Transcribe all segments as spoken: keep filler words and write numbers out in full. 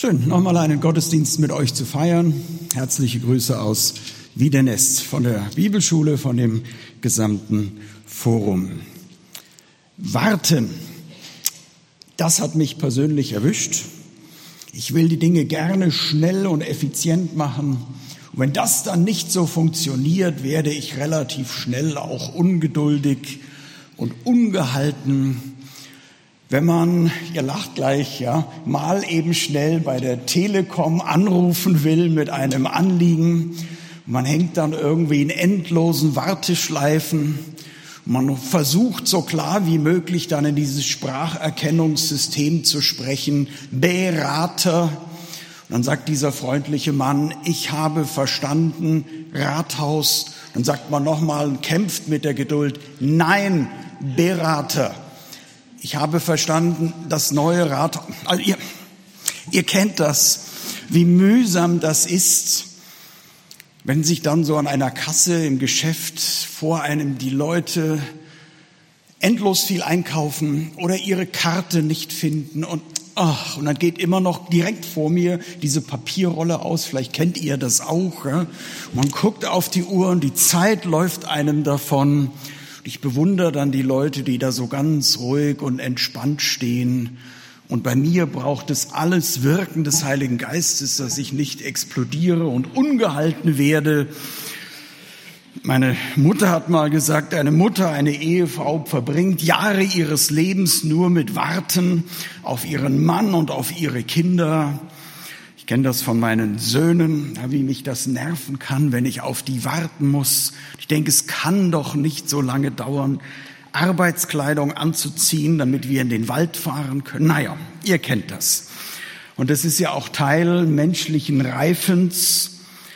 Schön, nochmal einen Gottesdienst mit euch zu feiern. Herzliche Grüße aus Wiedenest von der Bibelschule, von dem gesamten Forum. Warten, das hat mich persönlich erwischt. Ich will die Dinge gerne schnell und effizient machen. Und wenn das dann nicht so funktioniert, werde ich relativ schnell auch ungeduldig und ungehalten. Wenn man, ihr lacht gleich, ja, mal eben schnell bei der Telekom anrufen will mit einem Anliegen, man hängt dann irgendwie in endlosen Warteschleifen, man versucht so klar wie möglich dann in dieses Spracherkennungssystem zu sprechen, Berater. Und dann sagt dieser freundliche Mann, ich habe verstanden, Rathaus. Dann sagt man nochmal, kämpft mit der Geduld, nein, Berater. Ich habe verstanden, das neue Rathaus, also ihr, ihr kennt das, wie mühsam das ist, wenn sich dann so an einer Kasse im Geschäft vor einem die Leute endlos viel einkaufen oder ihre Karte nicht finden und ach, und dann geht immer noch direkt vor mir diese Papierrolle aus, vielleicht kennt ihr das auch. Ja? Man guckt auf die Uhr und die Zeit läuft einem davon. Ich bewundere dann die Leute, die da so ganz ruhig und entspannt stehen. Und bei mir braucht es alles Wirken des Heiligen Geistes, dass ich nicht explodiere und ungehalten werde. Meine Mutter hat mal gesagt, eine Mutter, eine Ehefrau verbringt Jahre ihres Lebens nur mit Warten auf ihren Mann und auf ihre Kinder. Ich kenne das von meinen Söhnen, wie mich das nerven kann, wenn ich auf die warten muss. Ich denke, es kann doch nicht so lange dauern, Arbeitskleidung anzuziehen, damit wir in den Wald fahren können. Naja, ihr kennt das. Und das ist ja auch Teil menschlichen Reifens,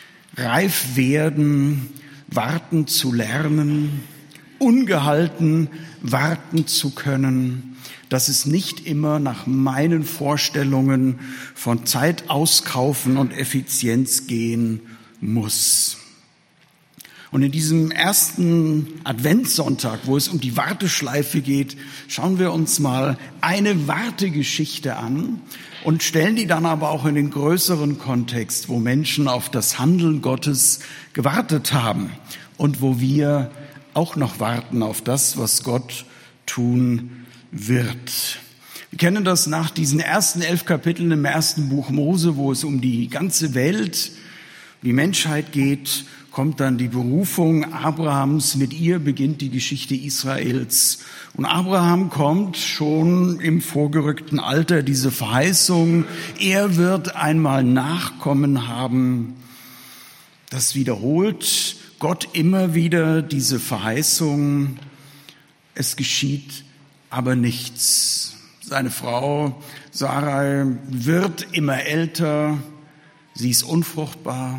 reif werden, warten zu lernen, ungehalten warten zu können. Dass es nicht immer nach meinen Vorstellungen von Zeit auskaufen und Effizienz gehen muss. Und in diesem ersten Adventssonntag, wo es um die Warteschleife geht, schauen wir uns mal eine Wartegeschichte an und stellen die dann aber auch in den größeren Kontext, wo Menschen auf das Handeln Gottes gewartet haben und wo wir auch noch warten auf das, was Gott tun wird. Wir kennen das nach diesen ersten elf Kapiteln im ersten Buch Mose, wo es um die ganze Welt, um die Menschheit geht, kommt dann die Berufung Abrahams. Mit ihr beginnt die Geschichte Israels. Und Abraham kommt schon im vorgerückten Alter, diese Verheißung, er wird einmal Nachkommen haben. Das wiederholt Gott immer wieder diese Verheißung. Es geschieht aber nichts. Seine Frau Sarai wird immer älter, sie ist unfruchtbar.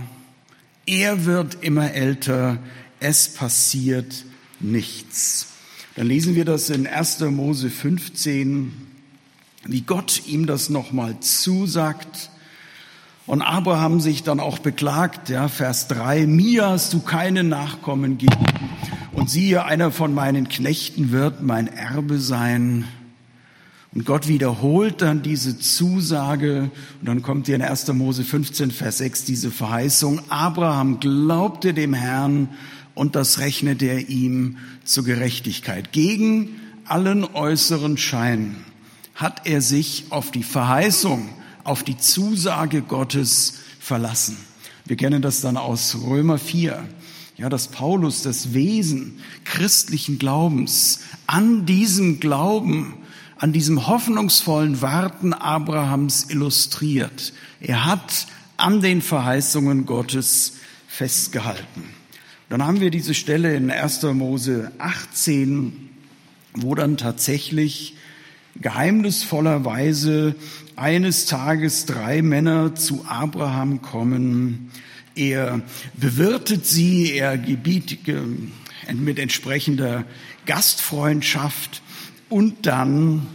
Er wird immer älter, es passiert nichts. Dann lesen wir das in erster Mose fünfzehn, wie Gott ihm das nochmal zusagt. Und Abraham sich dann auch beklagt, ja, Vers drei, mir hast du keine Nachkommen gegeben. Und siehe, einer von meinen Knechten wird mein Erbe sein. Und Gott wiederholt dann diese Zusage. Und dann kommt hier in erster Mose fünfzehn, Vers sechs diese Verheißung. Abraham glaubte dem Herrn und das rechnete er ihm zur Gerechtigkeit. Gegen allen äußeren Schein hat er sich auf die Verheißung, auf die Zusage Gottes verlassen. Wir kennen das dann aus Römer vier. Ja, dass Paulus das Wesen christlichen Glaubens an diesem Glauben, an diesem hoffnungsvollen Warten Abrahams illustriert. Er hat an den Verheißungen Gottes festgehalten. Dann haben wir diese Stelle in erster Mose achtzehn, wo dann tatsächlich geheimnisvollerweise eines Tages drei Männer zu Abraham kommen. Er bewirtet sie, er gebietet mit entsprechender Gastfreundschaft und dann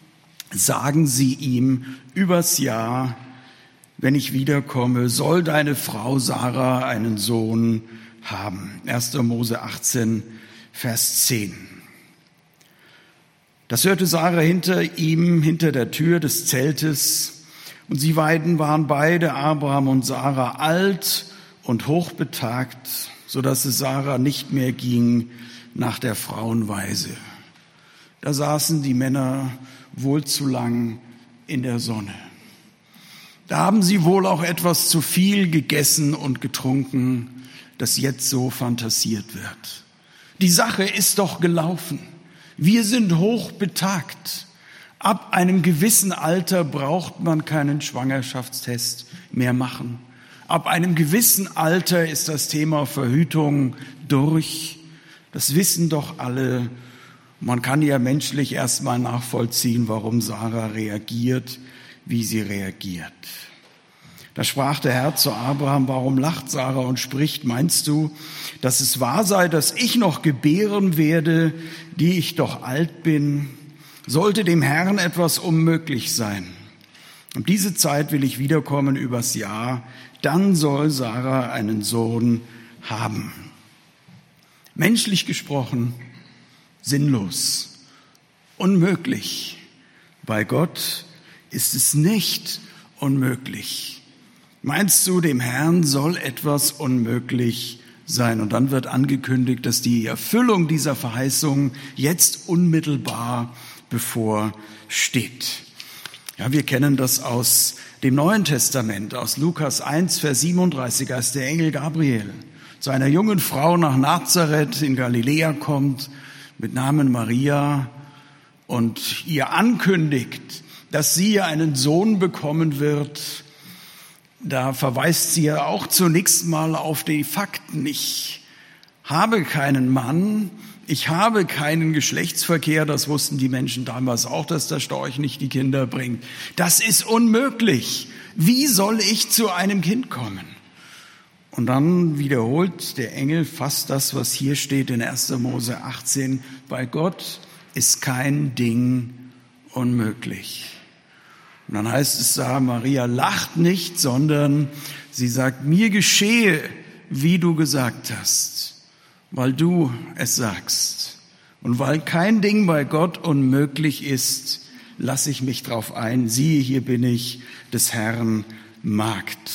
sagen sie ihm übers Jahr, wenn ich wiederkomme, soll deine Frau Sarah einen Sohn haben. erster Mose achtzehn, Vers zehn. Das hörte Sarah hinter ihm, hinter der Tür des Zeltes. Und sie beiden waren beide, Abraham und Sarah, alt und hochbetagt, so dass es Sarah nicht mehr ging nach der Frauenweise. Da saßen die Männer wohl zu lang in der Sonne. Da haben sie wohl auch etwas zu viel gegessen und getrunken, das jetzt so fantasiert wird. Die Sache ist doch gelaufen. Wir sind hochbetagt. Ab einem gewissen Alter braucht man keinen Schwangerschaftstest mehr machen. Ab einem gewissen Alter ist das Thema Verhütung durch. Das wissen doch alle. Man kann ja menschlich erstmal nachvollziehen, warum Sarah reagiert, wie sie reagiert. Da sprach der Herr zu Abraham: Warum lacht Sarah und spricht: Meinst du, dass es wahr sei, dass ich noch gebären werde, die ich doch alt bin? Sollte dem Herrn etwas unmöglich sein? Um diese Zeit will ich wiederkommen übers Jahr, dann soll Sarah einen Sohn haben. Menschlich gesprochen sinnlos, unmöglich. Bei Gott ist es nicht unmöglich. Meinst du, dem Herrn soll etwas unmöglich sein? Und dann wird angekündigt, dass die Erfüllung dieser Verheißung jetzt unmittelbar bevorsteht. Ja, wir kennen das aus dem Neuen Testament, aus Lukas eins, Vers siebenunddreißig, als der Engel Gabriel zu einer jungen Frau nach Nazareth in Galiläa kommt, mit Namen Maria, und ihr ankündigt, dass sie einen Sohn bekommen wird. Da verweist sie ja auch zunächst mal auf die Fakten. Ich habe keinen Mann, ich habe keinen Geschlechtsverkehr. Das wussten die Menschen damals auch, dass der Storch nicht die Kinder bringt. Das ist unmöglich. Wie soll ich zu einem Kind kommen? Und dann wiederholt der Engel fast das, was hier steht in erster Mose achtzehn. Bei Gott ist kein Ding unmöglich. Und dann heißt es da, Maria lacht nicht, sondern sie sagt: Mir geschehe, wie du gesagt hast, weil du es sagst. Und weil kein Ding bei Gott unmöglich ist, lasse ich mich drauf ein. Siehe, hier bin ich, des Herrn Magd.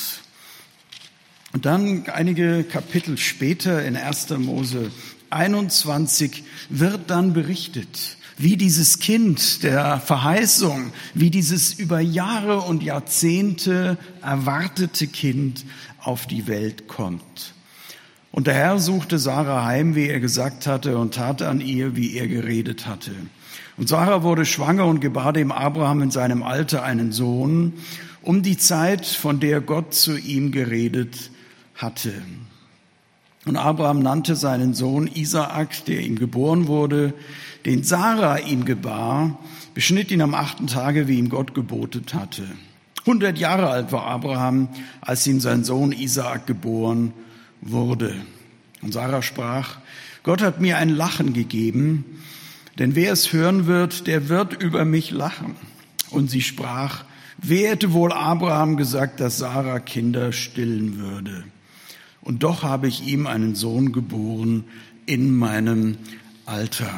Und dann einige Kapitel später in erster Mose einundzwanzig wird dann berichtet, wie dieses Kind der Verheißung, wie dieses über Jahre und Jahrzehnte erwartete Kind auf die Welt kommt. Und der Herr suchte Sarah heim, wie er gesagt hatte, und tat an ihr, wie er geredet hatte. Und Sarah wurde schwanger und gebar dem Abraham in seinem Alter einen Sohn, um die Zeit, von der Gott zu ihm geredet hatte. Und Abraham nannte seinen Sohn Isaak, der ihm geboren wurde, den Sarah ihm gebar, beschnitt ihn am achten Tage, wie ihm Gott gebotet hatte. Hundert Jahre alt war Abraham, als ihm sein Sohn Isaak geboren wurde. Und Sarah sprach: Gott hat mir ein Lachen gegeben, denn wer es hören wird, der wird über mich lachen. Und sie sprach: Wer hätte wohl Abraham gesagt, dass Sarah Kinder stillen würde? Und doch habe ich ihm einen Sohn geboren in meinem Alter.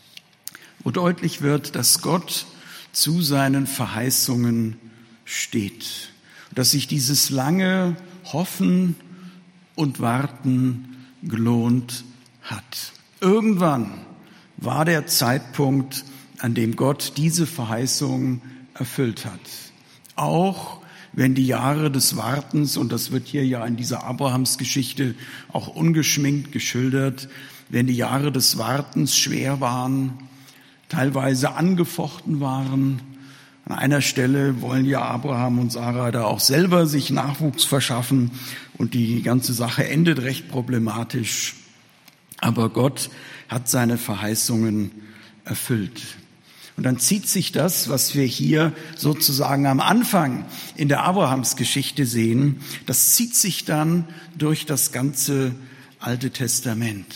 Wo deutlich wird, dass Gott zu seinen Verheißungen steht. Dass sich dieses lange Hoffen und Warten gelohnt hat. Irgendwann war der Zeitpunkt, an dem Gott diese Verheißung erfüllt hat. Auch wenn die Jahre des Wartens, und das wird hier ja in dieser Abrahamsgeschichte auch ungeschminkt geschildert, wenn die Jahre des Wartens schwer waren, teilweise angefochten waren. An einer Stelle wollen ja Abraham und Sarah da auch selber sich Nachwuchs verschaffen und die ganze Sache endet recht problematisch. Aber Gott hat seine Verheißungen erfüllt. Und dann zieht sich das, was wir hier sozusagen am Anfang in der Abrahamsgeschichte sehen, das zieht sich dann durch das ganze Alte Testament.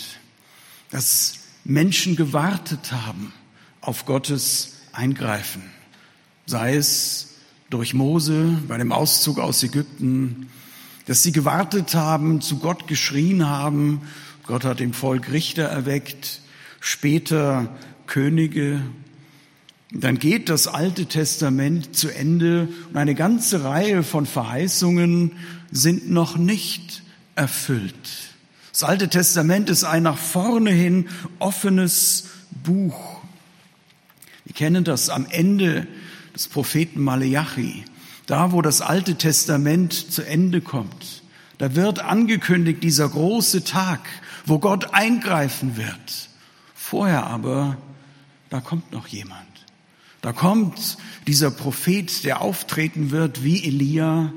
Dass Menschen gewartet haben auf Gottes Eingreifen. Sei es durch Mose bei dem Auszug aus Ägypten, dass sie gewartet haben, zu Gott geschrien haben. Gott hat dem Volk Richter erweckt, später Könige. Dann geht das Alte Testament zu Ende und eine ganze Reihe von Verheißungen sind noch nicht erfüllt. Das Alte Testament ist ein nach vorne hin offenes Buch. Wir kennen das am Ende des Propheten Maleachi, da wo das Alte Testament zu Ende kommt. Da wird angekündigt dieser große Tag, wo Gott eingreifen wird. Vorher aber, da kommt noch jemand. Da kommt dieser Prophet, der auftreten wird wie Elia.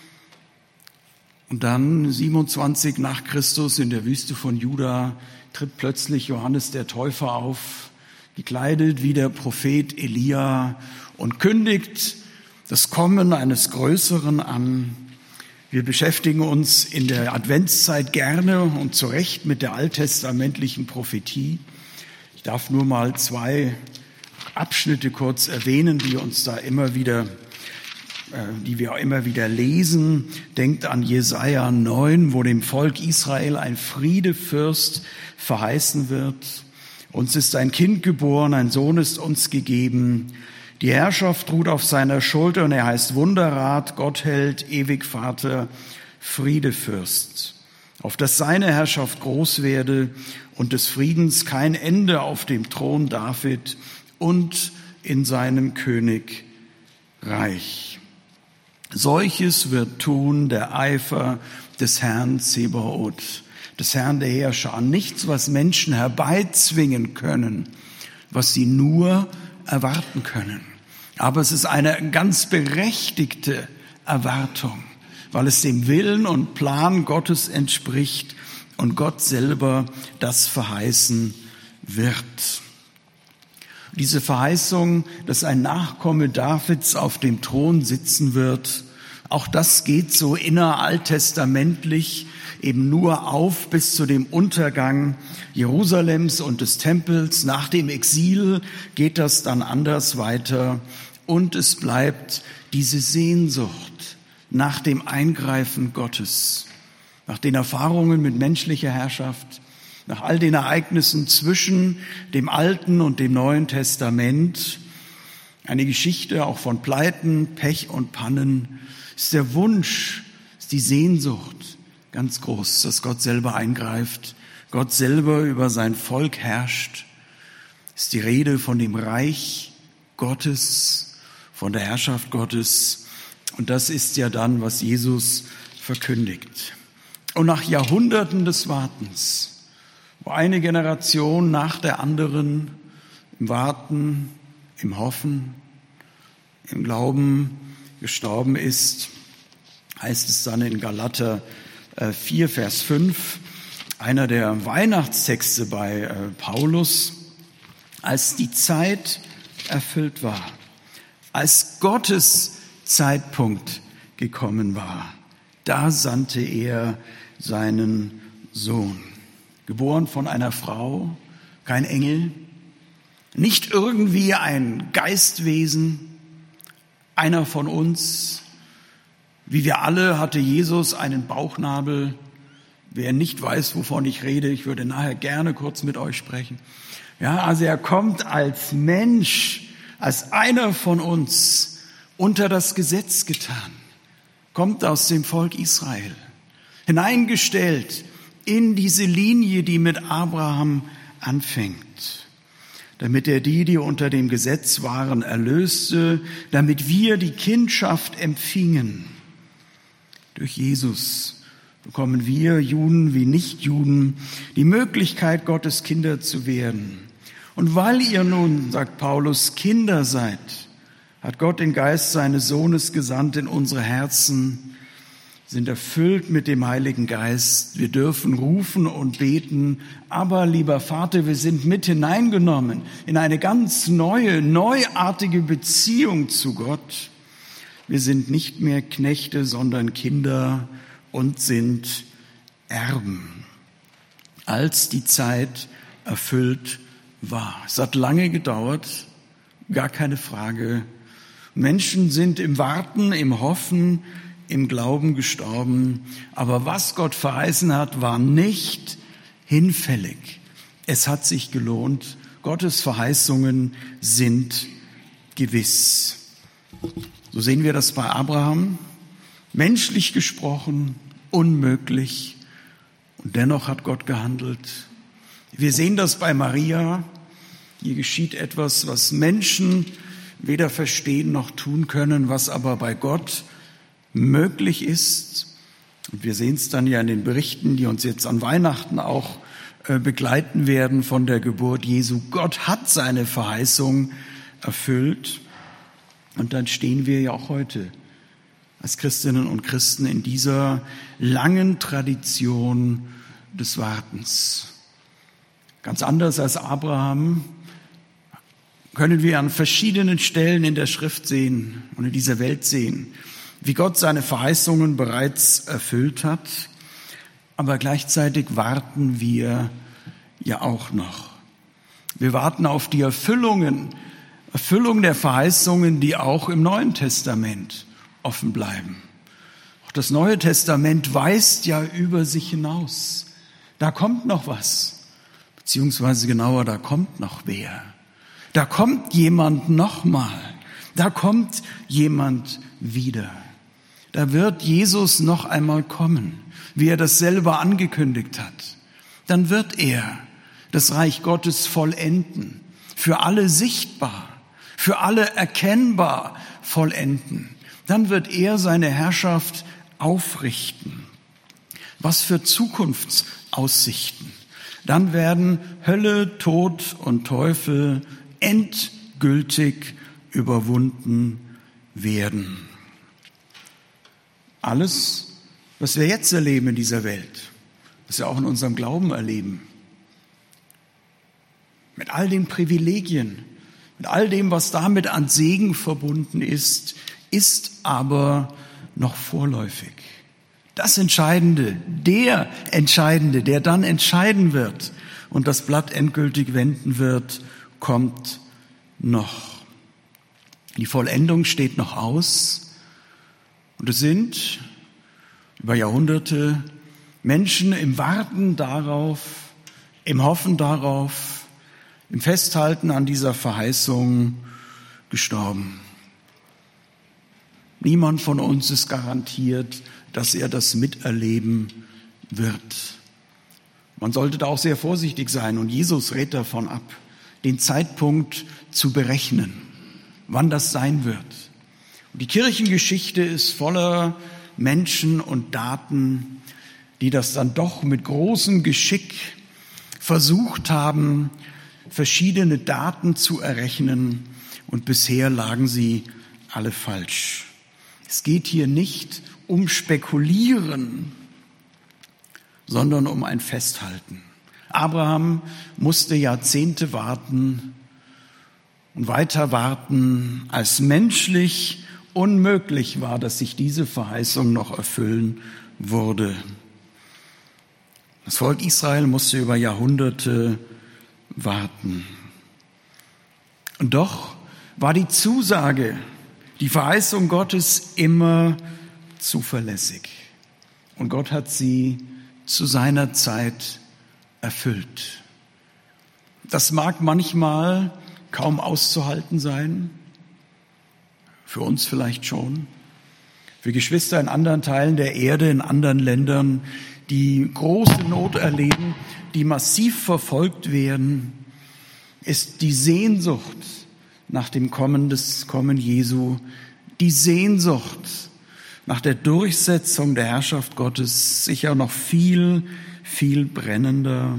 Und dann siebenundzwanzig nach Christus in der Wüste von Juda tritt plötzlich Johannes der Täufer auf, gekleidet wie der Prophet Elia und kündigt das Kommen eines Größeren an. Wir beschäftigen uns in der Adventszeit gerne und zu Recht mit der alttestamentlichen Prophetie. Ich darf nur mal zwei Abschnitte kurz erwähnen, die uns da immer wieder, die wir immer wieder lesen. Denkt an Jesaja neun, wo dem Volk Israel ein Friedefürst verheißen wird. Uns ist ein Kind geboren, ein Sohn ist uns gegeben. Die Herrschaft ruht auf seiner Schulter und er heißt Wunderrat, Gottheld, Ewigvater, Friedefürst. Auf dass seine Herrschaft groß werde und des Friedens kein Ende auf dem Thron David und in seinem Königreich. Solches wird tun der Eifer des Herrn Zebaoth, des Herrn der Heerschar. Nichts, was Menschen herbeizwingen können, was sie nur erwarten können. Aber es ist eine ganz berechtigte Erwartung, weil es dem Willen und Plan Gottes entspricht und Gott selber das verheißen wird. Diese Verheißung, dass ein Nachkomme Davids auf dem Thron sitzen wird, auch das geht so inneralttestamentlich eben nur auf bis zu dem Untergang Jerusalems und des Tempels. Nach dem Exil geht das dann anders weiter und es bleibt diese Sehnsucht nach dem Eingreifen Gottes, nach den Erfahrungen mit menschlicher Herrschaft, nach all den Ereignissen zwischen dem Alten und dem Neuen Testament, eine Geschichte auch von Pleiten, Pech und Pannen, ist der Wunsch, ist die Sehnsucht ganz groß, dass Gott selber eingreift, Gott selber über sein Volk herrscht. Ist die Rede von dem Reich Gottes, von der Herrschaft Gottes. Und das ist ja dann, was Jesus verkündigt. Und nach Jahrhunderten des Wartens, wo eine Generation nach der anderen im Warten, im Hoffen, im Glauben gestorben ist, heißt es dann in Galater vier, Vers fünf, einer der Weihnachtstexte bei Paulus, als die Zeit erfüllt war, als Gottes Zeitpunkt gekommen war, da sandte er seinen Sohn. Geboren von einer Frau, kein Engel, nicht irgendwie ein Geistwesen, einer von uns. Wie wir alle hatte Jesus einen Bauchnabel. Wer nicht weiß, wovon ich rede, ich würde nachher gerne kurz mit euch sprechen. Ja, also er kommt als Mensch, als einer von uns unter das Gesetz getan, kommt aus dem Volk Israel, hineingestellt in diese Linie, die mit Abraham anfängt, damit er die, die unter dem Gesetz waren, erlöste, damit wir die Kindschaft empfingen. Durch Jesus bekommen wir, Juden wie Nichtjuden, die Möglichkeit, Gottes Kinder zu werden. Und weil ihr nun, sagt Paulus, Kinder seid, hat Gott den Geist seines Sohnes gesandt in unsere Herzen, sind erfüllt mit dem Heiligen Geist. Wir dürfen rufen und beten, aber lieber Vater, wir sind mit hineingenommen in eine ganz neue, neuartige Beziehung zu Gott. Wir sind nicht mehr Knechte, sondern Kinder und sind Erben. Als die Zeit erfüllt war. Es hat lange gedauert, gar keine Frage. Menschen sind im Warten, im Hoffen, im Glauben gestorben. Aber was Gott verheißen hat, war nicht hinfällig. Es hat sich gelohnt. Gottes Verheißungen sind gewiss. So sehen wir das bei Abraham. Menschlich gesprochen, unmöglich. Und dennoch hat Gott gehandelt. Wir sehen das bei Maria. Hier geschieht etwas, was Menschen weder verstehen noch tun können, was aber bei Gott möglich ist. Und wir sehen es dann ja in den Berichten, die uns jetzt an Weihnachten auch äh, begleiten werden von der Geburt Jesu. Gott hat seine Verheißung erfüllt. Und dann stehen wir ja auch heute als Christinnen und Christen in dieser langen Tradition des Wartens. Ganz anders als Abraham können wir an verschiedenen Stellen in der Schrift sehen und in dieser Welt sehen, wie Gott seine Verheißungen bereits erfüllt hat, aber gleichzeitig warten wir ja auch noch. Wir warten auf die Erfüllungen, Erfüllung der Verheißungen, die auch im Neuen Testament offen bleiben. Auch das Neue Testament weist ja über sich hinaus. Da kommt noch was, beziehungsweise genauer, da kommt noch wer. Da kommt jemand nochmal. Da kommt jemand wieder. Da wird Jesus noch einmal kommen, wie er das selber angekündigt hat. Dann wird er das Reich Gottes vollenden, für alle sichtbar, für alle erkennbar vollenden. Dann wird er seine Herrschaft aufrichten. Was für Zukunftsaussichten. Dann werden Hölle, Tod und Teufel endgültig überwunden werden. Alles, was wir jetzt erleben in dieser Welt, was wir auch in unserem Glauben erleben, mit all den Privilegien, mit all dem, was damit an Segen verbunden ist, ist aber noch vorläufig. Das Entscheidende, der Entscheidende, der dann entscheiden wird und das Blatt endgültig wenden wird, kommt noch. Die Vollendung steht noch aus. Und es sind über Jahrhunderte Menschen im Warten darauf, im Hoffen darauf, im Festhalten an dieser Verheißung gestorben. Niemand von uns ist garantiert, dass er das miterleben wird. Man sollte da auch sehr vorsichtig sein und Jesus rät davon ab, den Zeitpunkt zu berechnen, wann das sein wird. Und die Kirchengeschichte ist voller Menschen und Daten, die das dann doch mit großem Geschick versucht haben, verschiedene Daten zu errechnen, und bisher lagen sie alle falsch. Es geht hier nicht um Spekulieren, sondern um ein Festhalten. Abraham musste Jahrzehnte warten und weiter warten, als menschlich unmöglich war, dass sich diese Verheißung noch erfüllen würde. Das Volk Israel musste über Jahrhunderte warten. Und doch war die Zusage, die Verheißung Gottes immer zuverlässig. Und Gott hat sie zu seiner Zeit erfüllt. Das mag manchmal kaum auszuhalten sein, für uns vielleicht schon, für Geschwister in anderen Teilen der Erde, in anderen Ländern, die große Not erleben, die massiv verfolgt werden, ist die Sehnsucht nach dem Kommen des Kommen Jesu, die Sehnsucht nach der Durchsetzung der Herrschaft Gottes sicher noch viel, viel brennender.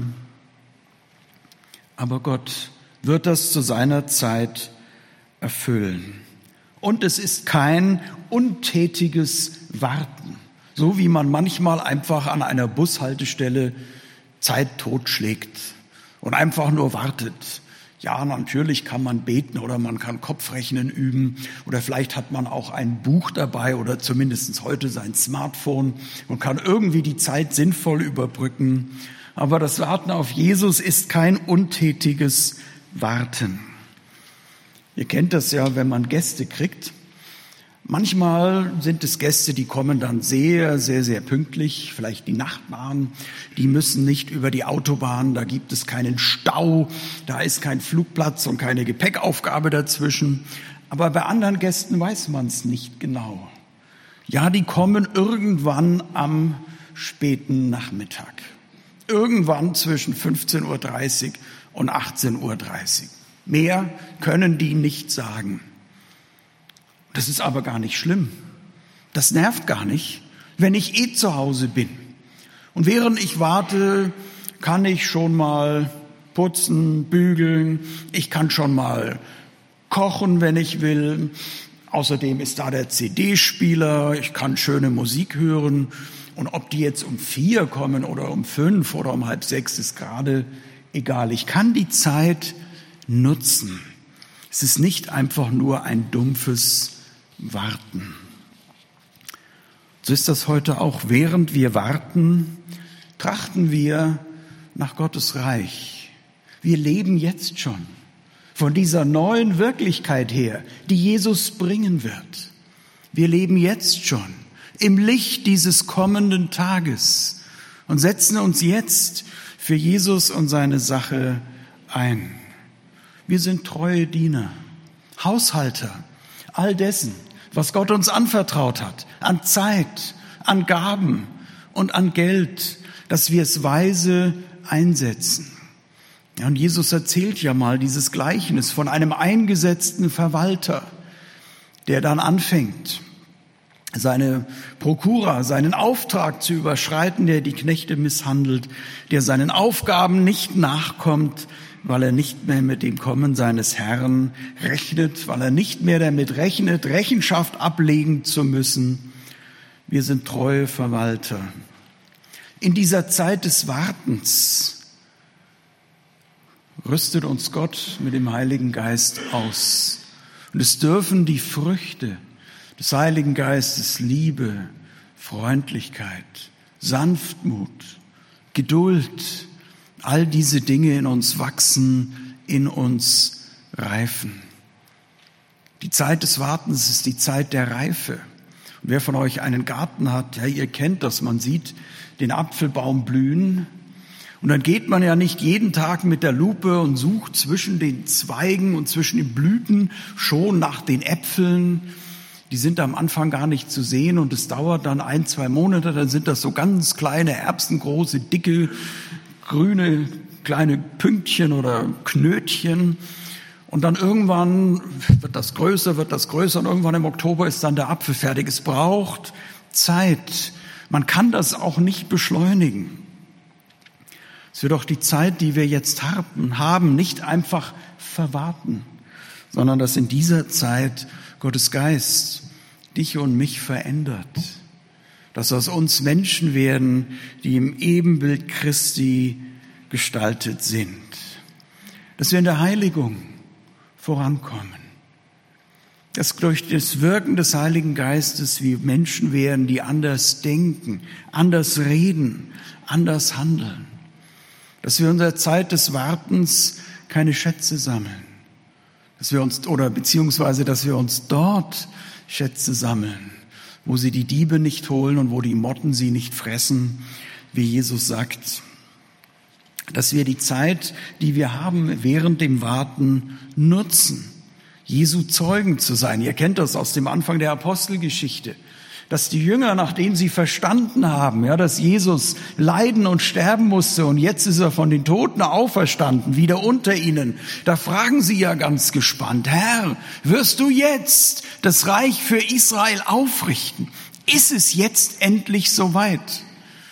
Aber Gott wird das zu seiner Zeit erfüllen. Und es ist kein untätiges Warten, so wie man manchmal einfach an einer Bushaltestelle Zeit totschlägt und einfach nur wartet. Ja, natürlich kann man beten oder man kann Kopfrechnen üben oder vielleicht hat man auch ein Buch dabei oder zumindest heute sein Smartphone und kann irgendwie die Zeit sinnvoll überbrücken. Aber das Warten auf Jesus ist kein untätiges Warten. Ihr kennt das ja, wenn man Gäste kriegt. Manchmal sind es Gäste, die kommen dann sehr, sehr, sehr pünktlich. Vielleicht die Nachbarn, die müssen nicht über die Autobahn, da gibt es keinen Stau, da ist kein Flugplatz und keine Gepäckaufgabe dazwischen. Aber bei anderen Gästen weiß man es nicht genau. Ja, die kommen irgendwann am späten Nachmittag. Irgendwann zwischen fünfzehn Uhr dreißig und achtzehn Uhr dreißig. Mehr können die nicht sagen. Das ist aber gar nicht schlimm. Das nervt gar nicht, wenn ich eh zu Hause bin. Und während ich warte, kann ich schon mal putzen, bügeln. Ich kann schon mal kochen, wenn ich will. Außerdem ist da der C D-Spieler. Ich kann schöne Musik hören. Und ob die jetzt um vier kommen oder um fünf oder um halb sechs, ist gerade egal. Ich kann die Zeit nutzen. Es ist nicht einfach nur ein dumpfes Warten. So ist das heute auch. Während wir warten, trachten wir nach Gottes Reich. Wir leben jetzt schon von dieser neuen Wirklichkeit her, die Jesus bringen wird. Wir leben jetzt schon im Licht dieses kommenden Tages und setzen uns jetzt für Jesus und seine Sache ein. Wir sind treue Diener, Haushalter, all dessen, was Gott uns anvertraut hat, an Zeit, an Gaben und an Geld, dass wir es weise einsetzen. Ja, und Jesus erzählt ja mal dieses Gleichnis von einem eingesetzten Verwalter, der dann anfängt, seine Prokura, seinen Auftrag zu überschreiten, der die Knechte misshandelt, der seinen Aufgaben nicht nachkommt, weil er nicht mehr mit dem Kommen seines Herrn rechnet, weil er nicht mehr damit rechnet, Rechenschaft ablegen zu müssen. Wir sind treue Verwalter. In dieser Zeit des Wartens rüstet uns Gott mit dem Heiligen Geist aus. Und es dürfen die Früchte des Heiligen Geistes, Liebe, Freundlichkeit, Sanftmut, Geduld, all diese Dinge in uns wachsen, in uns reifen. Die Zeit des Wartens ist die Zeit der Reife. Und wer von euch einen Garten hat, ja, ihr kennt das, man sieht den Apfelbaum blühen. Und dann geht man ja nicht jeden Tag mit der Lupe und sucht zwischen den Zweigen und zwischen den Blüten schon nach den Äpfeln. Die sind am Anfang gar nicht zu sehen und es dauert dann ein, zwei Monate, dann sind das so ganz kleine, erbsengroße, dicke, grüne, kleine Pünktchen oder Knötchen. Und dann irgendwann wird das größer, wird das größer und irgendwann im Oktober ist dann der Apfel fertig. Es braucht Zeit. Man kann das auch nicht beschleunigen. Es wird auch die Zeit, die wir jetzt haben, nicht einfach verwarten, sondern dass in dieser Zeit Gottes Geist dich und mich verändert. Dass aus uns Menschen werden, die im Ebenbild Christi gestaltet sind. Dass wir in der Heiligung vorankommen. Dass durch das Wirken des Heiligen Geistes wir Menschen werden, die anders denken, anders reden, anders handeln. Dass wir in der Zeit des Wartens keine Schätze sammeln. Dass wir uns, oder beziehungsweise, dass wir uns dort Schätze sammeln, wo sie die Diebe nicht holen und wo die Motten sie nicht fressen, wie Jesus sagt. Dass wir die Zeit, die wir haben, während dem Warten nutzen, Jesu Zeugen zu sein. Ihr kennt das aus dem Anfang der Apostelgeschichte. Dass die Jünger, nachdem sie verstanden haben, ja, dass Jesus leiden und sterben musste und jetzt ist er von den Toten auferstanden, wieder unter ihnen, da fragen sie ja ganz gespannt: Herr, wirst du jetzt das Reich für Israel aufrichten? Ist es jetzt endlich soweit?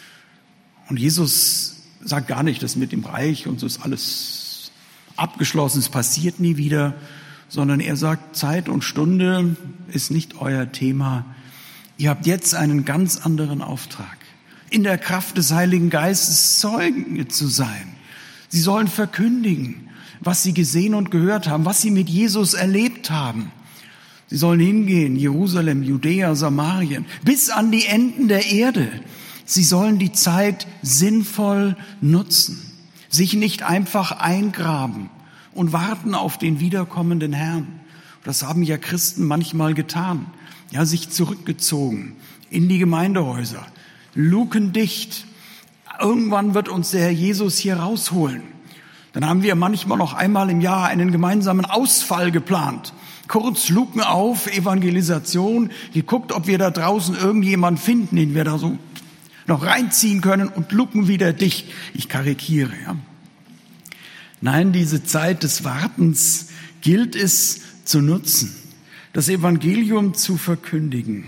Und Jesus sagt gar nicht, das mit dem Reich und so ist alles abgeschlossen, es passiert nie wieder, sondern er sagt, Zeit und Stunde ist nicht euer Thema. Ihr habt jetzt einen ganz anderen Auftrag, in der Kraft des Heiligen Geistes Zeugen zu sein. Sie sollen verkündigen, was sie gesehen und gehört haben, was sie mit Jesus erlebt haben. Sie sollen hingehen, Jerusalem, Judäa, Samarien, bis an die Enden der Erde. Sie sollen die Zeit sinnvoll nutzen, sich nicht einfach eingraben und warten auf den wiederkommenden Herrn. Das haben ja Christen manchmal getan. Ja, sich zurückgezogen in die Gemeindehäuser, lukendicht. Irgendwann wird uns der Herr Jesus hier rausholen. Dann haben wir manchmal noch einmal im Jahr einen gemeinsamen Ausfall geplant. Kurz Luken auf, Evangelisation, geguckt, ob wir da draußen irgendjemand finden, den wir da so noch reinziehen können und Luken wieder dicht. Ich karikiere, ja. Nein, diese Zeit des Wartens gilt es zu nutzen, das Evangelium zu verkündigen.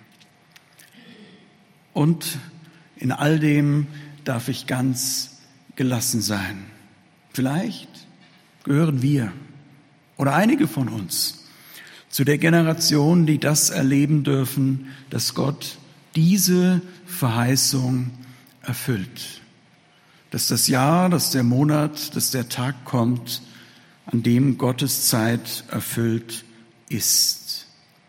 Und in all dem darf ich ganz gelassen sein. Vielleicht gehören wir oder einige von uns zu der Generation, die das erleben dürfen, dass Gott diese Verheißung erfüllt. Dass das Jahr, dass der Monat, dass der Tag kommt, an dem Gottes Zeit erfüllt ist.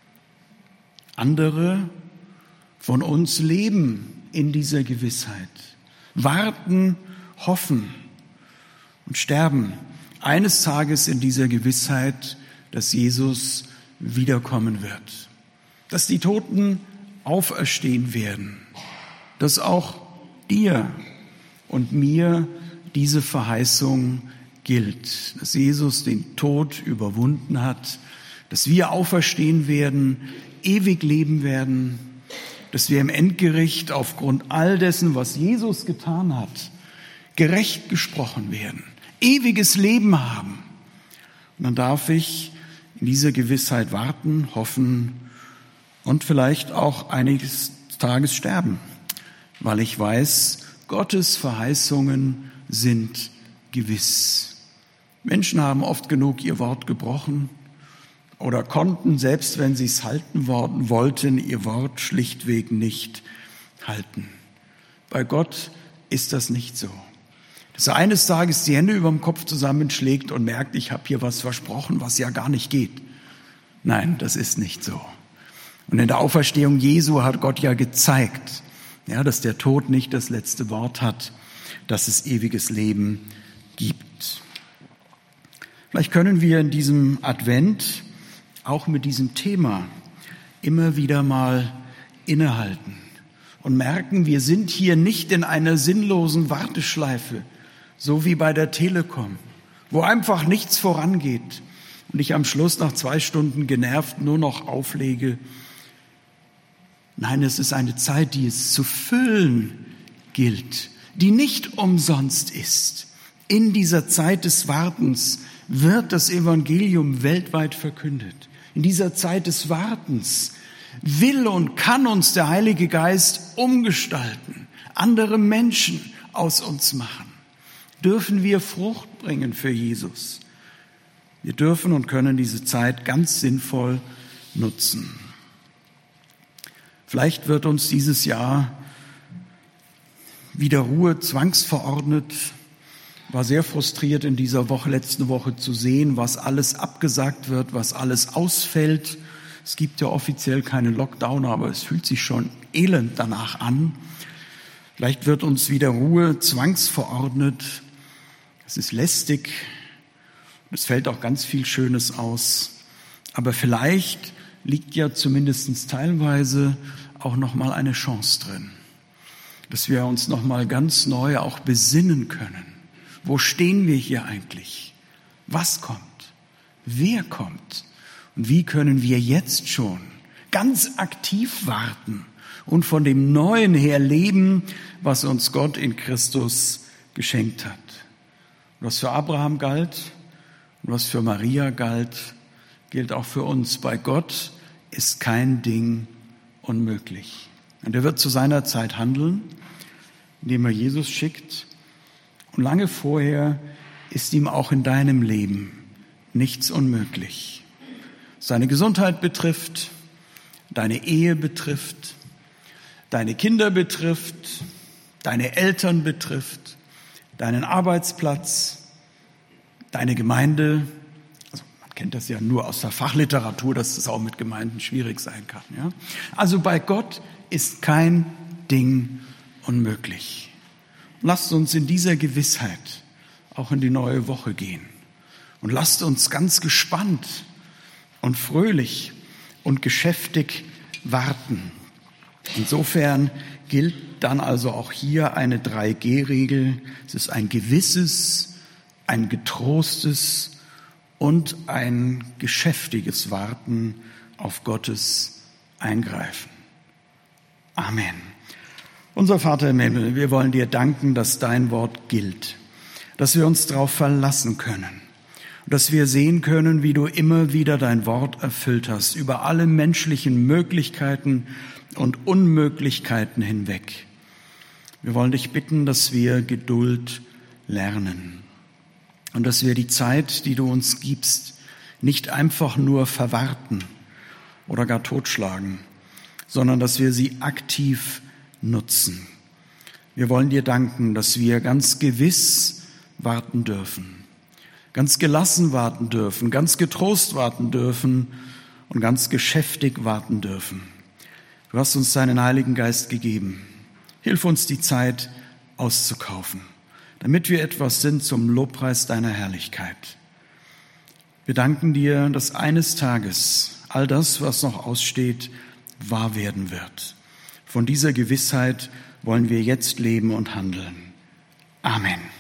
Andere von uns leben in dieser Gewissheit, warten, hoffen und sterben eines Tages in dieser Gewissheit, dass Jesus wiederkommen wird, dass die Toten auferstehen werden, dass auch dir und mir diese Verheißung gilt, dass Jesus den Tod überwunden hat, dass wir auferstehen werden, ewig leben werden, dass wir im Endgericht aufgrund all dessen, was Jesus getan hat, gerecht gesprochen werden, ewiges Leben haben. Und dann darf ich in dieser Gewissheit warten, hoffen und vielleicht auch eines Tages sterben, weil ich weiß, Gottes Verheißungen sind gewiss. Menschen haben oft genug ihr Wort gebrochen oder konnten, selbst wenn sie es halten wollten, ihr Wort schlichtweg nicht halten. Bei Gott ist das nicht so. Dass er eines Tages die Hände über dem Kopf zusammenschlägt und merkt, ich habe hier was versprochen, was ja gar nicht geht. Nein, das ist nicht so. Und in der Auferstehung Jesu hat Gott ja gezeigt, ja, dass der Tod nicht das letzte Wort hat, dass es ewiges Leben gibt. Vielleicht können wir in diesem Advent auch mit diesem Thema immer wieder mal innehalten und merken, wir sind hier nicht in einer sinnlosen Warteschleife, so wie bei der Telekom, wo einfach nichts vorangeht und ich am Schluss nach zwei Stunden genervt nur noch auflege. Nein, es ist eine Zeit, die es zu füllen gilt, die nicht umsonst ist. In dieser Zeit des Wartens wird das Evangelium weltweit verkündet. In dieser Zeit des Wartens will und kann uns der Heilige Geist umgestalten, andere Menschen aus uns machen. Dürfen wir Frucht bringen für Jesus. Wir dürfen und können diese Zeit ganz sinnvoll nutzen. Vielleicht wird uns dieses Jahr wieder Ruhe zwangsverordnet. War sehr frustriert in dieser Woche, letzte Woche zu sehen, was alles abgesagt wird, was alles ausfällt. Es gibt ja offiziell keine Lockdown, aber es fühlt sich schon elend danach an. Vielleicht wird uns wieder Ruhe zwangsverordnet. Es ist lästig. Es fällt auch ganz viel Schönes aus. Aber vielleicht liegt ja zumindest teilweise auch noch mal eine Chance drin, dass wir uns noch mal ganz neu auch besinnen können. Wo stehen wir hier eigentlich? Was kommt? Wer kommt? Und wie können wir jetzt schon ganz aktiv warten und von dem Neuen her leben, was uns Gott in Christus geschenkt hat? Und was für Abraham galt und was für Maria galt, gilt auch für uns. Bei Gott ist kein Ding unmöglich. Und er wird zu seiner Zeit handeln, indem er Jesus schickt. Und lange vorher ist ihm auch in deinem Leben nichts unmöglich. Was deine Gesundheit betrifft, deine Ehe betrifft, deine Kinder betrifft, deine Eltern betrifft, deinen Arbeitsplatz, deine Gemeinde. Also man kennt das ja nur aus der Fachliteratur, dass es auch mit Gemeinden schwierig sein kann. Ja? Also bei Gott ist kein Ding unmöglich. Lasst uns in dieser Gewissheit auch in die neue Woche gehen. Und lasst uns ganz gespannt und fröhlich und geschäftig warten. Insofern gilt dann also auch hier eine drei G Regel. Es ist ein gewisses, ein getrostes und ein geschäftiges Warten auf Gottes Eingreifen. Amen. Unser Vater im Himmel, wir wollen dir danken, dass dein Wort gilt, dass wir uns darauf verlassen können, dass wir sehen können, wie du immer wieder dein Wort erfüllt hast, über alle menschlichen Möglichkeiten und Unmöglichkeiten hinweg. Wir wollen dich bitten, dass wir Geduld lernen und dass wir die Zeit, die du uns gibst, nicht einfach nur verwarten oder gar totschlagen, sondern dass wir sie aktiv nutzen. Wir wollen dir danken, dass wir ganz gewiss warten dürfen, ganz gelassen warten dürfen, ganz getrost warten dürfen und ganz geschäftig warten dürfen. Du hast uns deinen Heiligen Geist gegeben. Hilf uns, die Zeit auszukaufen, damit wir etwas sind zum Lobpreis deiner Herrlichkeit. Wir danken dir, dass eines Tages all das, was noch aussteht, wahr werden wird. Von dieser Gewissheit wollen wir jetzt leben und handeln. Amen.